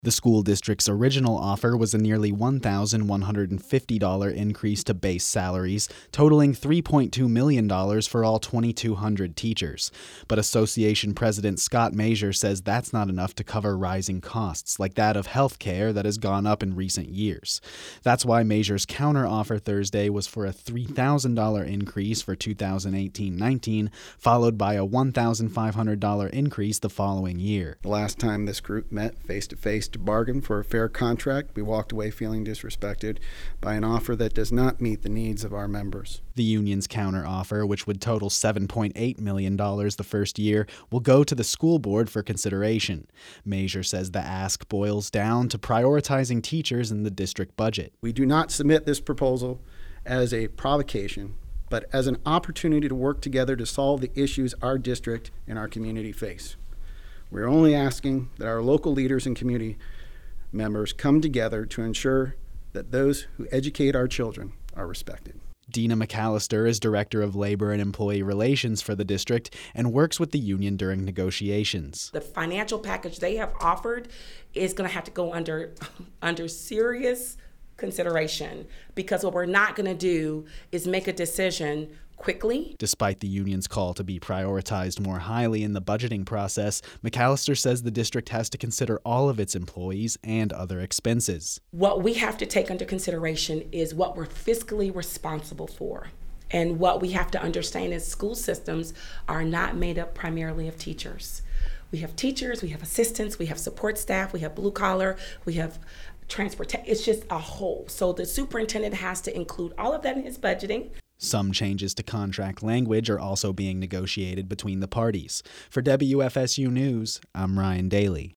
The school district's original offer was a nearly $1,150 increase to base salaries, totaling $3.2 million for all 2,200 teachers. But Association President Scott Major says that's not enough to cover rising costs, like that of health care that has gone up in recent years. That's why Major's counteroffer Thursday was for a $3,000 increase for 2018-19, followed by a $1,500 increase the following year. The last time this group met face-to-face to bargain for a fair contract, we walked away feeling disrespected by an offer that does not meet the needs of our members. The union's counteroffer, which would total $7.8 million the first year, will go to the school board for consideration. Major says the ask boils down to prioritizing teachers in the district budget. We do not submit this proposal as a provocation, but as an opportunity to work together to solve the issues our district and our community face. We're only asking that our local leaders and community members come together to ensure that those who educate our children are respected. Dina McAllister is Director of Labor and Employee Relations for the district and works with the union during negotiations. The financial package they have offered is going to have to go under serious consideration, because what we're not going to do is make a decision quickly. Despite the union's call to be prioritized more highly in the budgeting process, McAllister says the district has to consider all of its employees and other expenses. What we have to take under consideration is what we're fiscally responsible for. And what we have to understand is school systems are not made up primarily of teachers. We have teachers, we have assistants, we have support staff, we have blue collar, we have transportation. It's just a whole. So the superintendent has to include all of that in his budgeting. Some changes to contract language are also being negotiated between the parties. For WFSU News, I'm Ryan Daly.